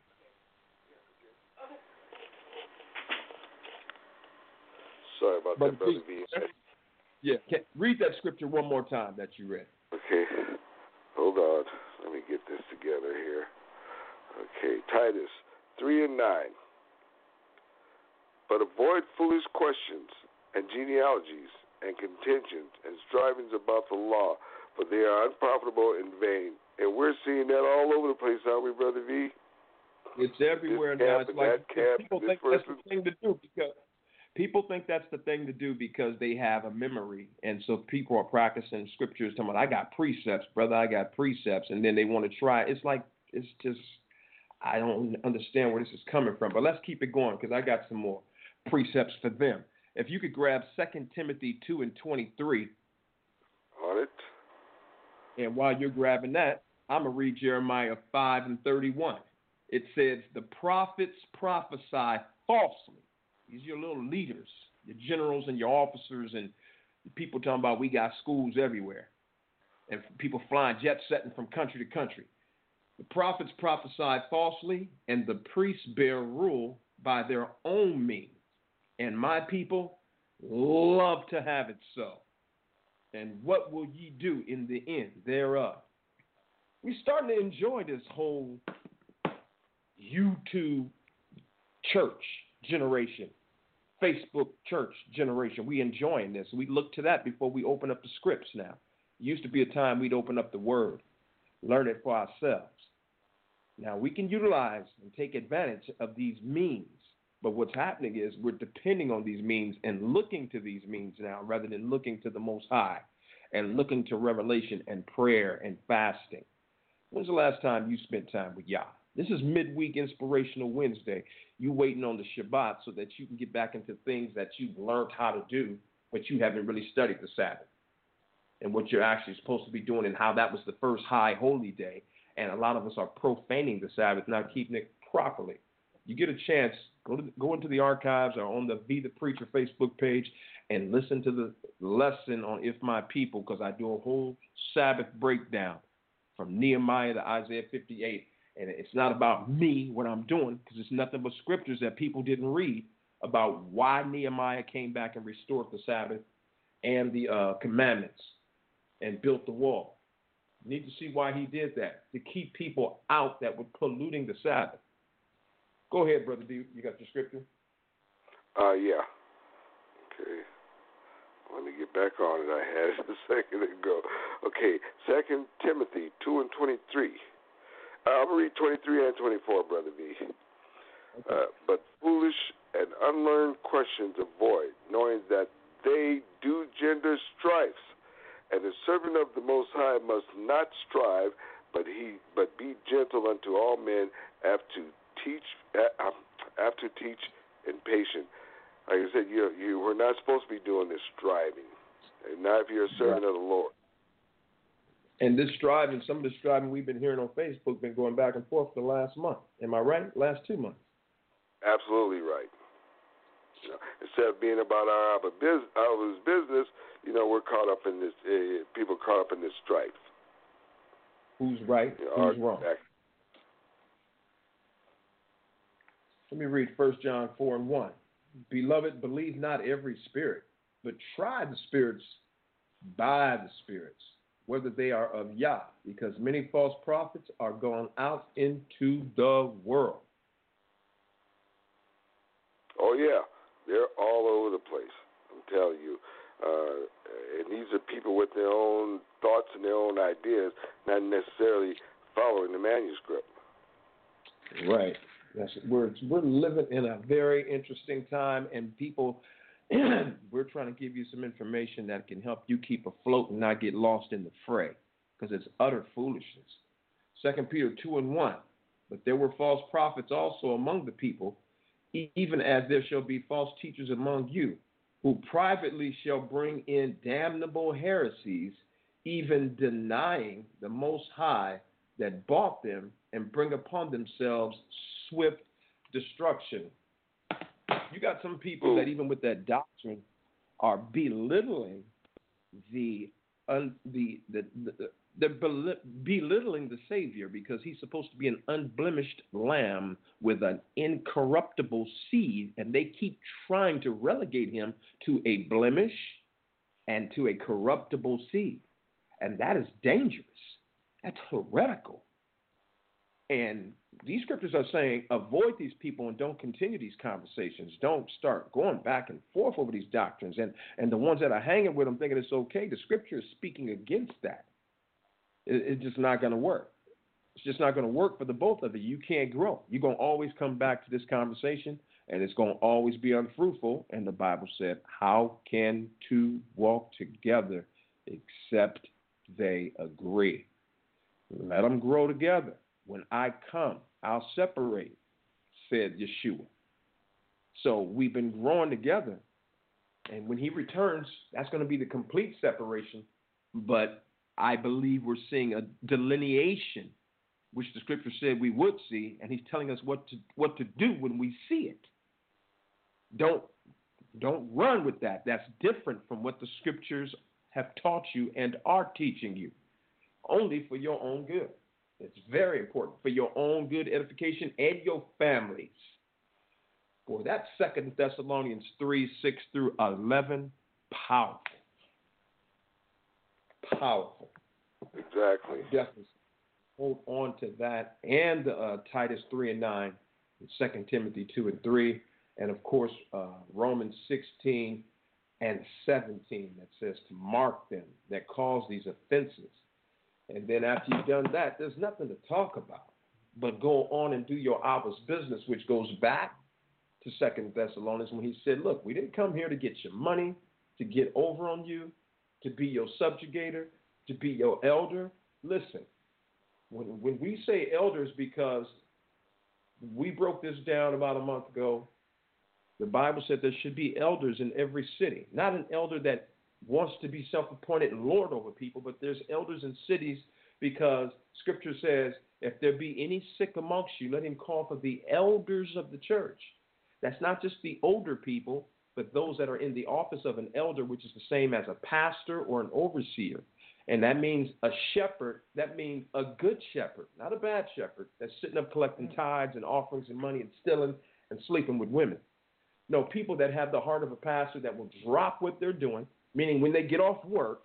Sorry about that, Brother B. Yeah, read that scripture one more time that you read. Okay, hold on. Let me get this together here. Okay, Titus 3 and 9. But avoid foolish questions and genealogies and contentions and strivings about the law, for they are unprofitable and vain. And we're seeing that all over the place, aren't we, Brother V? It's everywhere now. It's like people think that's the thing to do because people think that's the thing to do because they have a memory, and so people are practicing scriptures. Talking about, I got precepts, brother. I got precepts, and then they want to try. It's like it's just I don't understand where this is coming from. But let's keep it going because I got some more precepts for them. If you could grab 2 Timothy 2:23. On it. And while you're grabbing that, I'm going to read Jeremiah 5:31. It says, the prophets prophesy falsely. These are your little leaders, your generals and your officers and people talking about we got schools everywhere and people flying jet setting from country to country. The prophets prophesy falsely and the priests bear rule by their own means. And my people love to have it so. And what will ye do in the end thereof? We're starting to enjoy this whole YouTube church generation, Facebook church generation. We enjoying this. We look to that before we open up the scripts now. It used to be a time we'd open up the word, learn it for ourselves. Now we can utilize and take advantage of these means. But what's happening is we're depending on these means and looking to these means now rather than looking to the Most High and looking to revelation and prayer and fasting. When's the last time you spent time with Yah? This is midweek Inspirational Wednesday. You waiting on the Shabbat so that you can get back into things that you've learned how to do, but you haven't really studied the Sabbath and what you're actually supposed to be doing and how that was the first high holy day. And a lot of us are profaning the Sabbath, not keeping it properly. You get a chance, go into the archives or on the Be the Preacher Facebook page and listen to the lesson on If My People, because I do a whole Sabbath breakdown from Nehemiah to Isaiah 58. And it's not about me, what I'm doing, because it's nothing but scriptures that people didn't read about why Nehemiah came back and restored the Sabbath and the commandments and built the wall. You need to see why he did that, to keep people out that were polluting the Sabbath. Go ahead, Brother D. You got your scripture? Yeah. Okay. Let me get back on it. I had it a second ago. Okay. 2 Timothy 2:23. I'm going to read 23 and 24, Brother B. Okay. But foolish and unlearned questions avoid, knowing that they do gender strifes. And the servant of the Most High must not strive, but be gentle unto all men, after teach and patient. Like I said, we're not supposed to be doing this striving, and not if you're a servant of the Lord. And this striving, some of the striving we've been hearing on Facebook, been going back and forth for the last month. Am I right? Last 2 months. Absolutely right. You know, instead of being about our business, we're caught up in this. People caught up in this strife. Who's right? Who's wrong? Let me read 1 John 4:1. Beloved, believe not every spirit, but try the spirits by the spirits, whether they are of Yah, because many false prophets are gone out into the world. Oh, yeah. They're all over the place, I'm telling you. And these are people with their own thoughts and their own ideas, not necessarily following the manuscript. Right. We're living in a very interesting time, and people, we're trying to give you some information that can help you keep afloat and not get lost in the fray, because it's utter foolishness. 2 Peter 2:1. But there were false prophets also among the people, even as there shall be false teachers among you, who privately shall bring in damnable heresies, even denying the Most High that bought them, and bring upon themselves swift destruction. You got some people that even with that doctrine are belittling they're belittling the Savior, because he's supposed to be an unblemished lamb with an incorruptible seed, and they keep trying to relegate him to a blemish and to a corruptible seed. And that is dangerous. That's heretical. And these scriptures are saying avoid these people and don't continue these conversations. Don't start going back and forth over these doctrines. And the ones that are hanging with them thinking it's okay, the scripture is speaking against that. It's just not going to work. It's just not going to work for the both of you. You can't grow. You're going to always come back to this conversation, and it's going to always be unfruitful. And the Bible said, how can two walk together except they agree? Let them grow together. When I come, I'll separate, said Yeshua. So we've been growing together. And when he returns, that's going to be the complete separation. But I believe we're seeing a delineation, which the scripture said we would see, and he's telling us what to do when we see it. Don't run with that. That's different from what the scriptures have taught you and are teaching you, only for your own good. It's very important for your own good edification and your families. Boy, that's 2 Thessalonians 3:6-11, powerful. Powerful. Exactly. Definitely hold on to that, and Titus 3:9, and 2 Timothy 2:3, and of course Romans 16:17 that says to mark them that cause these offenses. And then after you've done that, there's nothing to talk about, but go on and do your Abba's business, which goes back to 2 Thessalonians when he said, look, we didn't come here to get your money, to get over on you, to be your subjugator, to be your elder. Listen, when we say elders, because we broke this down about a month ago, the Bible said there should be elders in every city, not an elder that wants to be self-appointed Lord over people, but there's elders in cities because Scripture says, if there be any sick amongst you, let him call for the elders of the church. That's not just the older people, but those that are in the office of an elder, which is the same as a pastor or an overseer. And that means a shepherd. That means a good shepherd, not a bad shepherd that's sitting up collecting tithes and offerings and money and stealing and sleeping with women. No, people that have the heart of a pastor that will drop what they're doing, meaning when they get off work,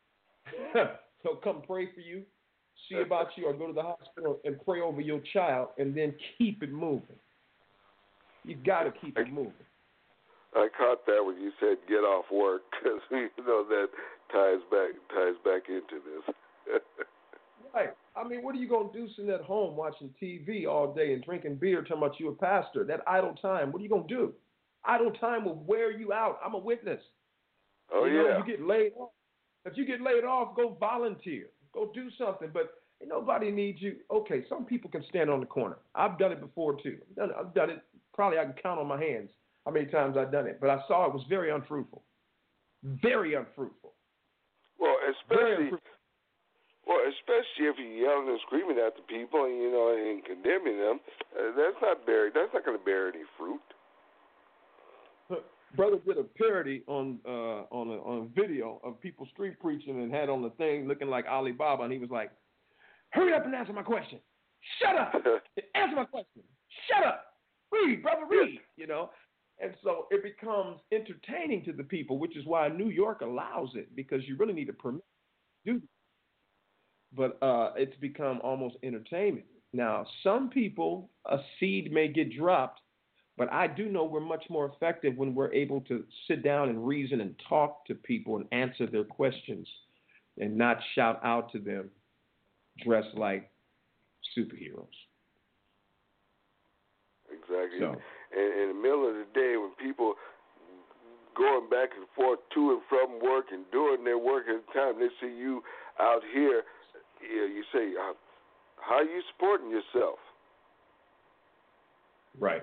he'll come pray for you, see about you, or go to the hospital and pray over your child, and then keep it moving. You got to keep it moving. I caught that when you said get off work, because that ties back into this. Right. I mean, what are you going to do sitting at home watching TV all day and drinking beer talking about you a pastor? That idle time, what are you going to do? Idle time will wear you out. I'm a witness. Oh, You get laid off. If you get laid off, go volunteer. Go do something. But nobody needs you. Okay, some people can stand on the corner. I've done it before, too. I've done it. Probably I can count on my hands how many times I've done it. But I saw it was very unfruitful. Very unfruitful. Well, especially if you're yelling and screaming at the people and condemning them, that's not going to bear any fruit. Brother did a parody on a video of people street preaching and had on the thing looking like Alibaba, and he was like, hurry up and answer my question. Shut up. Answer my question. Shut up. Read, brother, read, And so it becomes entertaining to the people, which is why New York allows it, because you really need a permit to do it. But it's become almost entertainment. Now, some people, a seed may get dropped, but I do know we're much more effective when we're able to sit down and reason and talk to people and answer their questions and not shout out to them dressed like superheroes. Exactly. So, and in the middle of the day, when people going back and forth to and from work and doing their work at the time, they see you out here, you say, how are you supporting yourself? Right.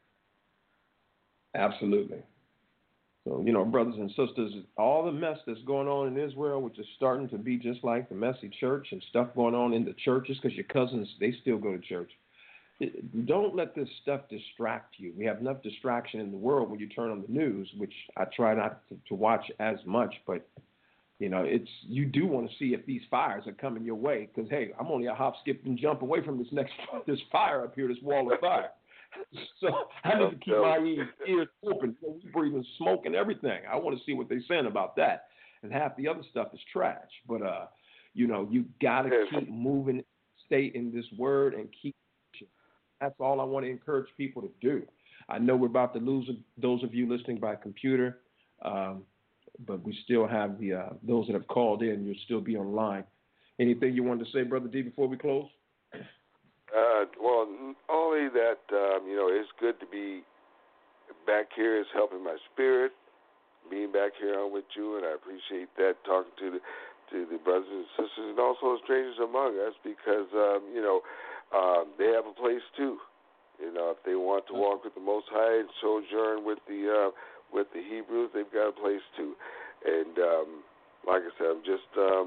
Absolutely. So, brothers and sisters, all the mess that's going on in Israel, which is starting to be just like the messy church and stuff going on in the churches, because your cousins, they still go to church. Don't let this stuff distract you. We have enough distraction in the world when you turn on the news, which I try not to watch as much, but you do want to see if these fires are coming your way, because hey, I'm only a hop, skip, and jump away from this fire up here, this wall of fire. So I need to keep my ears open. We breathing smoke and everything. I want to see what they're saying about that. And half the other stuff is trash. But you got to keep moving stay in this word and keep. That's all I want to encourage people to do. I know we're about to lose those of you listening by computer, but we still have those that have called in. You'll still be online. Anything you wanted to say, Brother D, before we close? Well, only that, it's good to be back here. It's helping my spirit, being back here on with you, and I appreciate that, talking to the brothers and sisters and also strangers among us, because, they have a place too. If they want to walk with the Most High and sojourn with the Hebrews, they've got a place too. And like I said, I'm just,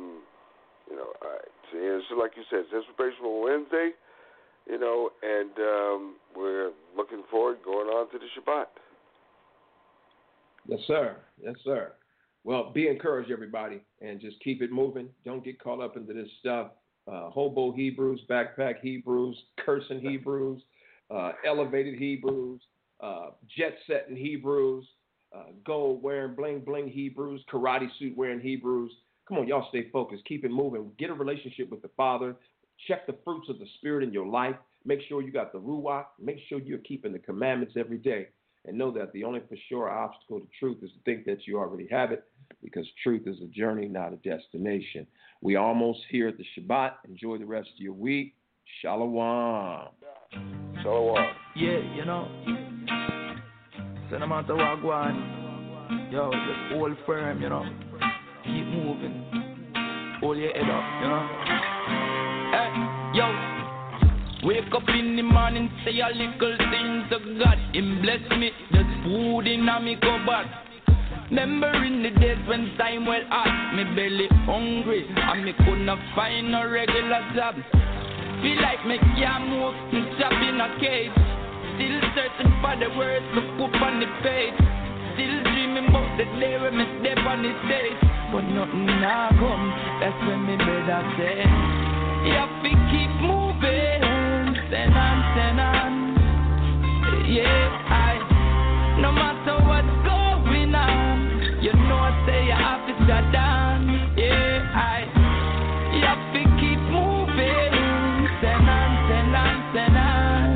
it's like you said, it's Inspirational Wednesday, and we're looking forward going on to the Shabbat. Yes, sir. Yes, sir. Well, be encouraged, everybody, and just keep it moving. Don't get caught up into this stuff. Hobo Hebrews, backpack Hebrews, cursing Hebrews, elevated Hebrews, jet-setting Hebrews, gold wearing bling-bling Hebrews, karate suit wearing Hebrews. Come on, y'all stay focused. Keep it moving. Get a relationship with the Father. Check the fruits of the Spirit in your life. Make sure you got the Ruach. Make sure you're keeping the commandments every day. And know that the only for sure obstacle to truth is to think that you already have it, because truth is a journey, not a destination. We almost here at the Shabbat. Enjoy the rest of your week. Shalom. Shalom. Yeah, send them out to Wagwan. Yo, just hold firm, keep moving. Hold your head up, Hey, yo. Wake up in the morning, say a little thing to God. Him bless me, there's food in my cupboard. Remember in the days when time was hot, me belly hungry, and me couldn't find no regular job. Feel like me can't move, me job in a cage. Still searching for the words to put on the page. Still dreaming about the day when me step on the stage. But nothing now come, that's when me better say, you have to keep moving. Send on, yeah, no matter what's going on, you say you have to shut down, yeah, you have to keep moving, send on,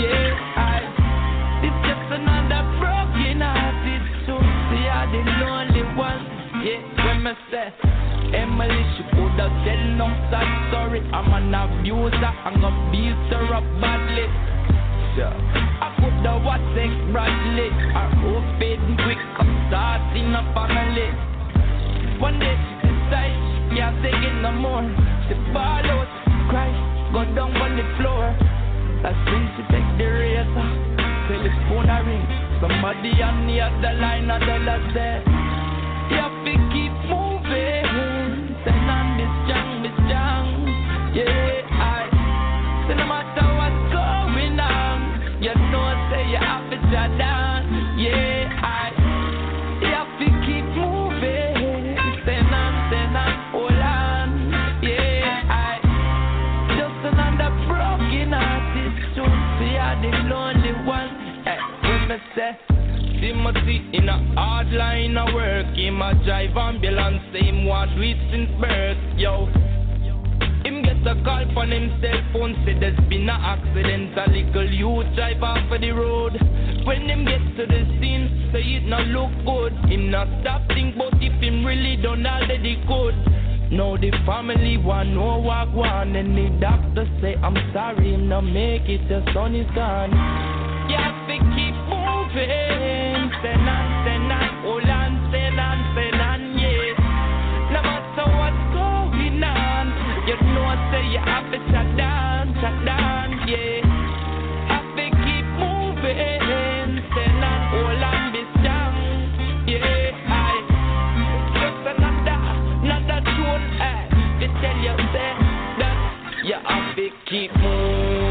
yeah, this just another broken hearted soul, see I the lonely one, yeah, when me say, Emily, she could have tell no sad story. I'm an abuser, I'm gonna beat her up badly. Yeah. I could have watched Sex Bradley, or open quick, I'm starting a family. One day she decides she can't take it no more. She fall out, cry, go down on the floor. That's when she take the razor, telephone a ring. Somebody on the other line, a dollar say, you have to keep moving. Send on this jang, yeah, so no matter what's going on, you say you have to shut down, yeah, you have to keep moving, send on, hold on, yeah, just another broken hearted soul, see I the lonely one, when me say, Timothy in a hard line of work. Him a drive ambulance, same one do it since birth, yo. Him get a call from him cell phone, say there's been a accident. A little youth drive off of the road. When him get to the scene, say it not look good. Him not stop think about if him really done already could. Now the family want know what want, and the doctor say I'm sorry, him not make it, the son is gone. You have to keep moving. Send on, hold on, send on, yeah. No matter what's going on, you say you have to shut down, yeah. Have to keep moving. Send on, hold on, be strong, yeah. Just another tune, to tell you that you have to keep moving.